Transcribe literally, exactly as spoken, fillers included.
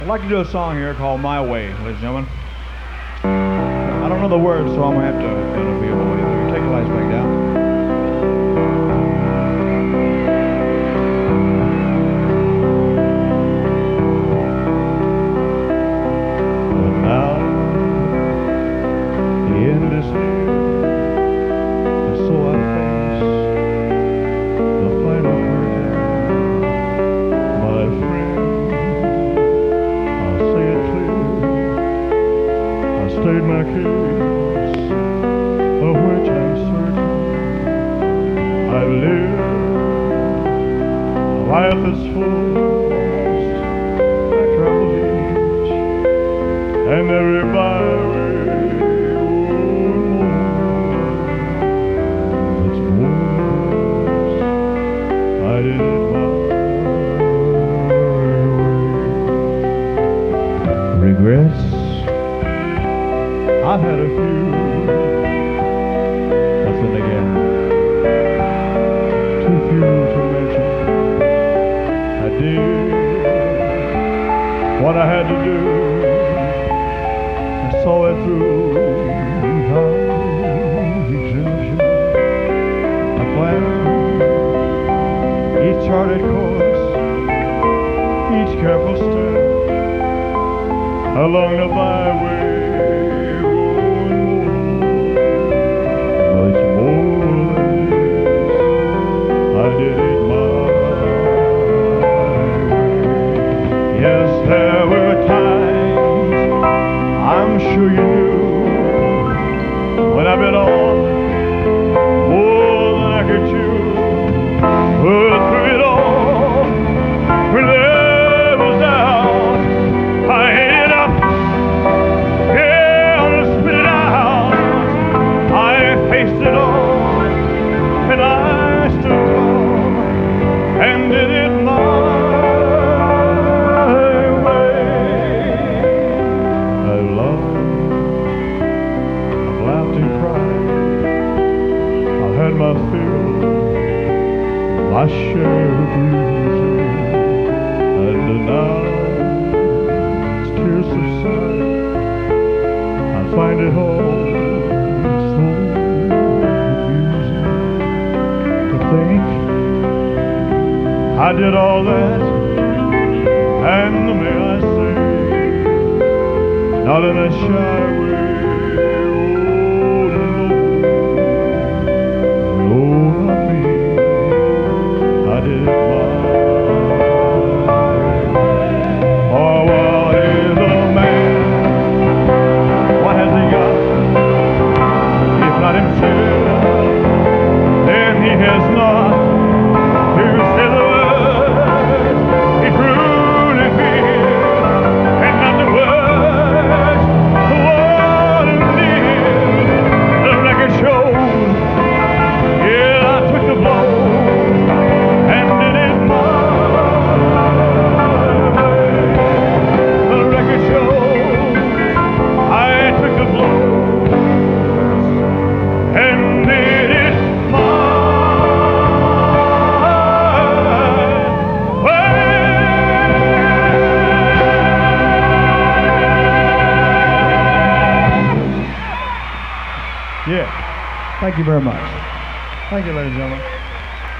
I'd like to do a song here called My Way, ladies and gentlemen. I don't know the words, so I'm going to have to, it'll be a way. You take the lights back down. And now, the end is near, and so I face the final curtain. My friend, say it clear, I state my case, of which I'm certain. I've lived a life that's full, I traveled each and every byway, oh, it's most, I did it my regrets, I've had a few, but then again, too few to mention. I did what I had to do, and saw it through without exemption. I planned each charted course, each careful step along the byway, oh, and more, much more than this, I did it my way. Yes, there were times, I'm sure you knew, when I bit off more than I could chew, but through it all, when there was doubt, I ate it up. Faced it all, and I stood tall and did it my way. I've loved, I've laughed and cried, I've had my fill, my share of bruising, and now as tears subside, I find it all I did all that, and may I say, not in a shy way. Oh no, no, not me. I did it my way. Oh, what is a man? What has he got? If not himself, then he has not. Yeah. Thank you very much. Thank you, ladies and gentlemen.